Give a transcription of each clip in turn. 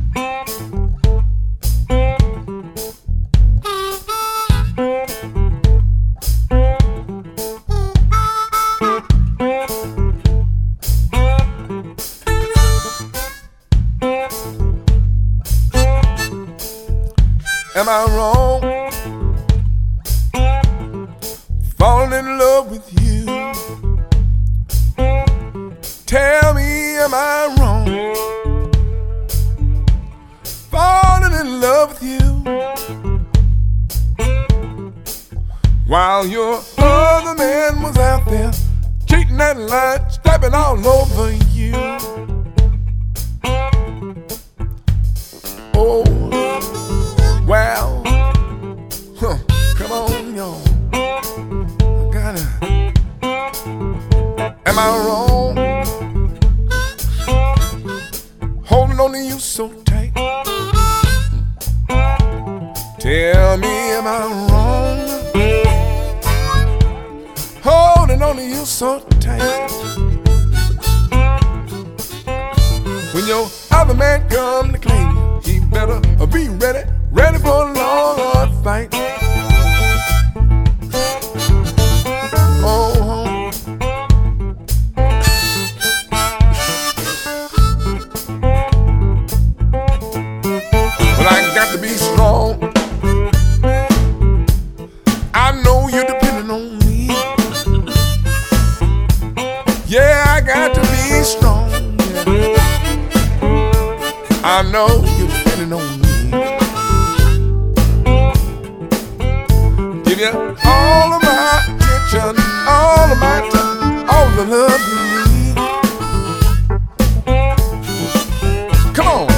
Am I wrong? Falling in love with you. Tell me, am I wrong? Falling in love with you while your other man was out there cheating and lying, stepping all over you. Oh, well, come on, y'all. I gotta. Am I wrong? Holding on to you so tight. Tell me, am I wrong? Holding on to you so tight. When your other man come to claim you, he better be ready for a long hard fight. Oh, well, I got to be strong. I know you're depending on me. Yeah, I got to be strong. Yeah. I know you're depending on me. Give you all of my attention, all of my time, all the love you need. Come on.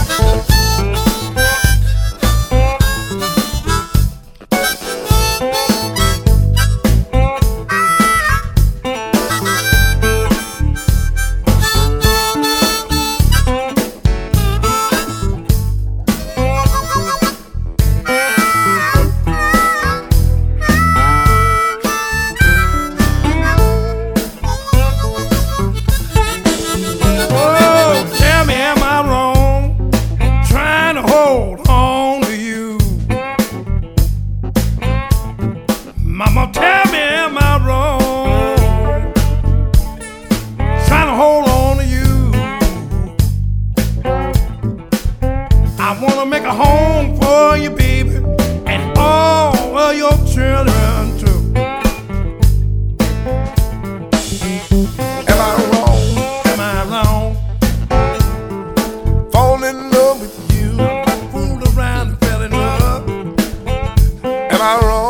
Mama, tell me, am I wrong? Trying to hold on to you. I want to make a home for you, baby, and all of your children, too. Am I wrong? Am I wrong? Falling in love with you. Fooled around and fell in love. Am I wrong?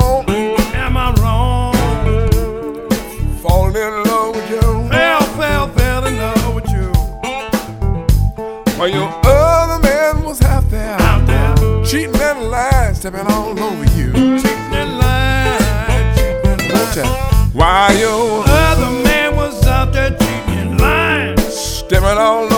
Falling in love with you. Fell in love with you. While your other man was out there cheating and lying, stepping all over you. Cheating and lying, cheating and lying. While your other man was out there cheating and lying, stepping all